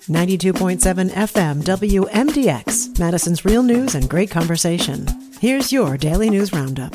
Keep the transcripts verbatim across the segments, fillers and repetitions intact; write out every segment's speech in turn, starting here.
ninety-two point seven F M W M D X, Madison's real news and great conversation. Here's your Daily News Roundup.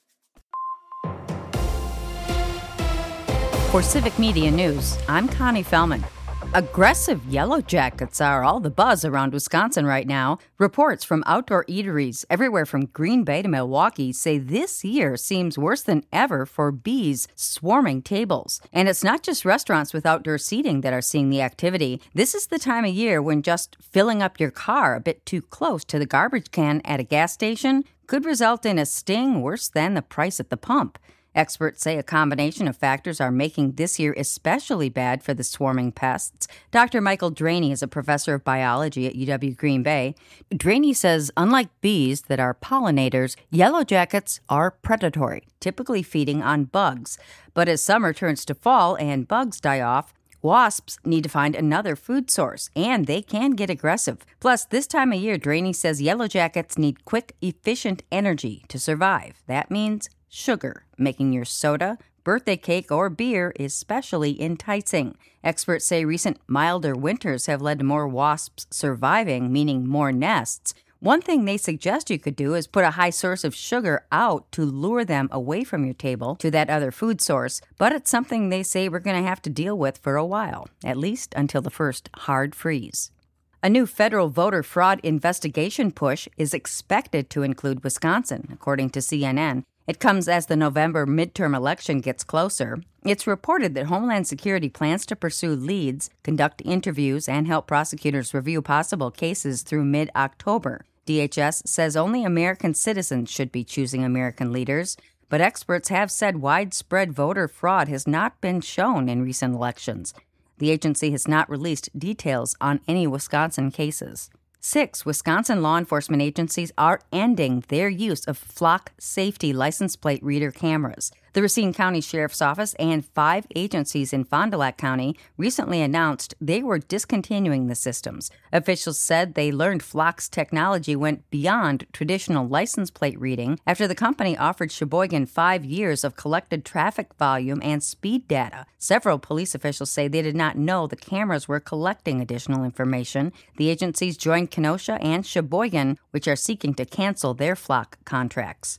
For Civic Media News, I'm Connie Fellman. Aggressive yellow jackets are all the buzz around Wisconsin right now. Reports from outdoor eateries everywhere from Green Bay to Milwaukee say this year seems worse than ever for bees swarming tables. And it's not just restaurants with outdoor seating that are seeing the activity. This is the time of year when just filling up your car a bit too close to the garbage can at a gas station could result in a sting worse than the price at the pump. Experts say a combination of factors are making this year especially bad for the swarming pests. Doctor Michael Draney is a professor of biology at U W Green Bay. Draney says unlike bees that are pollinators, yellow jackets are predatory, typically feeding on bugs. But as summer turns to fall and bugs die off, wasps need to find another food source, and they can get aggressive. Plus, this time of year, Draney says yellow jackets need quick, efficient energy to survive. That means sugar, making your soda, birthday cake, or beer especially enticing. Experts say recent milder winters have led to more wasps surviving, meaning more nests. One thing they suggest you could do is put a high source of sugar out to lure them away from your table to that other food source, but it's something they say we're going to have to deal with for a while, at least until the first hard freeze. A new federal voter fraud investigation push is expected to include Wisconsin, according to C N N. It comes as the November midterm election gets closer. It's reported that Homeland Security plans to pursue leads, conduct interviews, and help prosecutors review possible cases through mid-October. D H S says only American citizens should be choosing American leaders, but experts have said widespread voter fraud has not been shown in recent elections. The agency has not released details on any Wisconsin cases. Six Wisconsin law enforcement agencies are ending their use of Flock Safety license plate reader cameras. The Racine County Sheriff's Office and five agencies in Fond du Lac County recently announced they were discontinuing the systems. Officials said they learned Flock's technology went beyond traditional license plate reading after the company offered Sheboygan five years of collected traffic volume and speed data. Several police officials say they did not know the cameras were collecting additional information. The agencies joined Kenosha and Sheboygan, which are seeking to cancel their Flock contracts.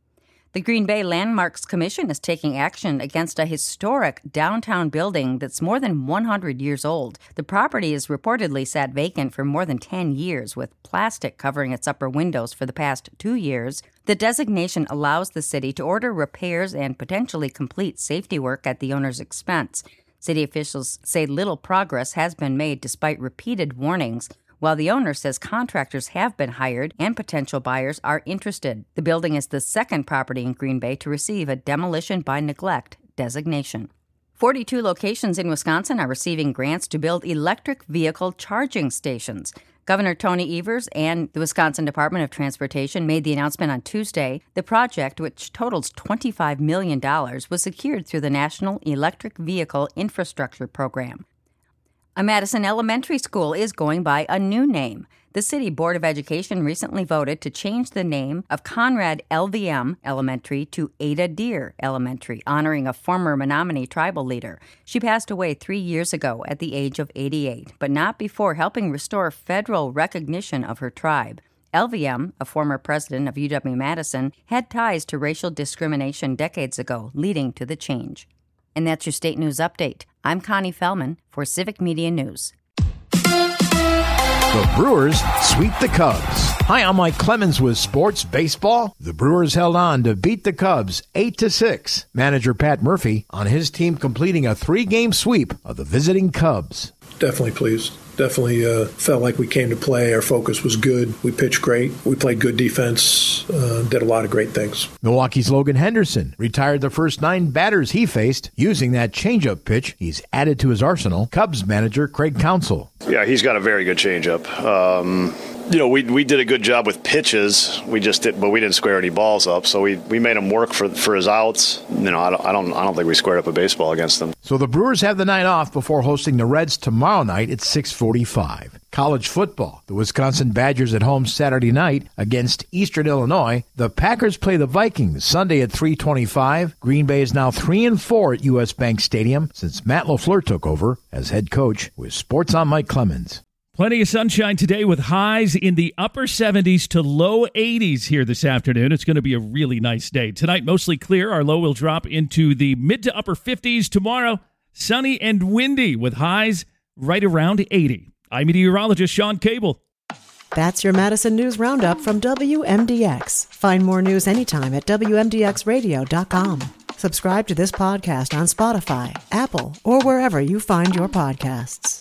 The Green Bay Landmarks Commission is taking action against a historic downtown building that's more than one hundred years old. The property has reportedly sat vacant for more than ten years, with plastic covering its upper windows for the past two years. The designation allows the city to order repairs and potentially complete safety work at the owner's expense. City officials say little progress has been made despite repeated warnings, while the owner says contractors have been hired and potential buyers are interested. The building is the second property in Green Bay to receive a demolition by neglect designation. forty-two locations in Wisconsin are receiving grants to build electric vehicle charging stations. Governor Tony Evers and the Wisconsin Department of Transportation made the announcement on Tuesday. The project, which totals twenty-five million dollars, was secured through the National Electric Vehicle Infrastructure Program. A Madison elementary school is going by a new name. The City Board of Education recently voted to change the name of Conrad L V M Elementary to Ada Deer Elementary, honoring a former Menominee tribal leader. She passed away three years ago at the age of eighty-eight, but not before helping restore federal recognition of her tribe. L V M, a former president of U W-Madison, had ties to racial discrimination decades ago, leading to the change. And that's your state news update. I'm Connie Fellman for Civic Media News. The Brewers sweep the Cubs. Hi, I'm Mike Clemens with Sports Baseball. The Brewers held on to beat the Cubs eight to six. Manager Pat Murphy on his team completing a three-game sweep of the visiting Cubs. Definitely pleased. Definitely uh, felt like we came to play. Our focus was good. We pitched great. We played good defense. Uh, did a lot of great things. Milwaukee's Logan Henderson retired the first nine batters he faced using that changeup pitch he's added to his arsenal. Cubs manager Craig Counsell. Yeah, he's got a very good changeup. Um, you know, we we did a good job with pitches. We just did, but we didn't square any balls up. So we, we made him work for for his outs. You know, I don't I don't I don't think we squared up a baseball against them. So the Brewers have the night off before hosting the Reds tomorrow night at six forty-five. College football. The Wisconsin Badgers at home Saturday night against Eastern Illinois. The Packers play the Vikings Sunday at three twenty-five. Green Bay is now three and four at U S. Bank Stadium since Matt LaFleur took over as head coach. With Sports on, Mike Clemens. Plenty of sunshine today with highs in the upper seventies to low eighties here this afternoon. It's going to be a really nice day. Tonight, mostly clear. Our low will drop into the mid to upper fifties. Tomorrow, sunny and windy with highs right around eighty. I'm meteorologist Sean Cable. That's your Madison News Roundup from W M D X. Find more news anytime at W M D X radio dot com. Subscribe to this podcast on Spotify, Apple, or wherever you find your podcasts.